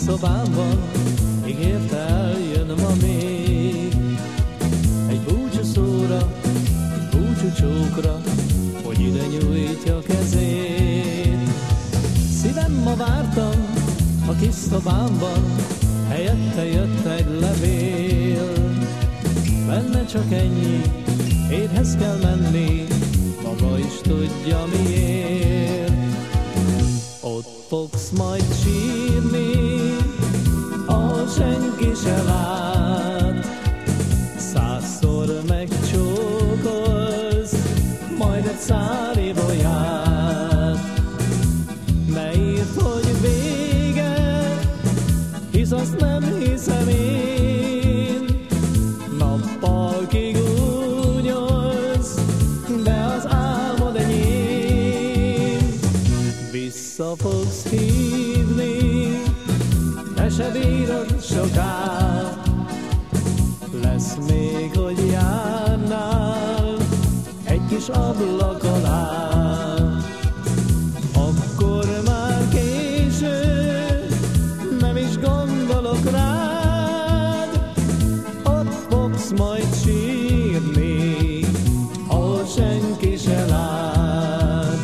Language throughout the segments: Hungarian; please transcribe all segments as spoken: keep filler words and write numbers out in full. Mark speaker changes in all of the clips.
Speaker 1: szobámban, ígérte eljön ma még. Egy búcsúszóra, egy búcsúcsókra, hogy ide nyújtja kezét. Szívem, ma vártam a kis szobámban, helyette jött egy levél. Benne csak ennyi, édhez kell menni, maga is tudja miért. Ott fogsz majd sírni, ahol senki se lát. Százszor megcsókolsz, majd egy szál ibolyát. Ne írd, hogy vége, hisz azt nem hiszem én. Nappal kigúnyolsz, de az álmod enyém. Vissza fogsz hívni, te se bírod soká. Lesz még, hogy járnál egy kis ablak alá. Akkor már késő, nem is gondolok rád. Ott fogsz majd sírni, ahol senki se lát.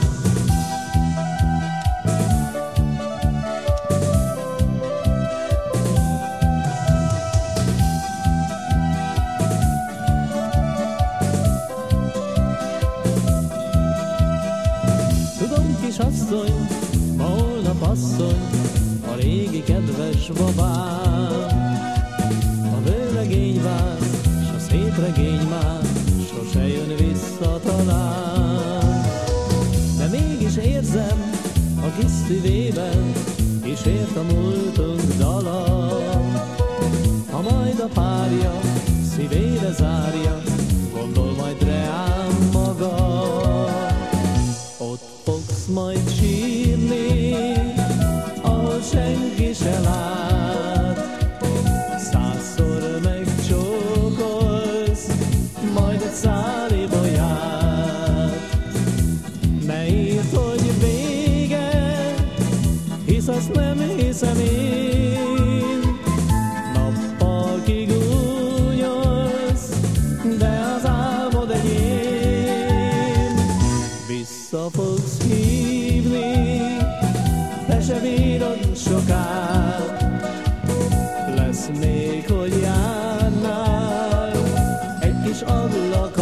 Speaker 1: Tudom, kisasszony, ma holnap asszony, a régi kedves babám. A vőlegény vár, s a szép regény már sose jön vissza talán. De mégis érzem a kis szívében, kísért a múltunk dala. Ha majd a párja szívére zárja, gondol majd reám maga. Ott fogsz majd sírni, ahol senki se lát. Százszor megcsókolsz, majd egy szál ibolyát. Ne írd, hogy vége, hisz azt nem hiszem én. Nappal kigúnyolsz, de az álmod enyém. Vissza fogsz hívni, te se bírod soká. Lesz még, hogy járnál egy kis ablak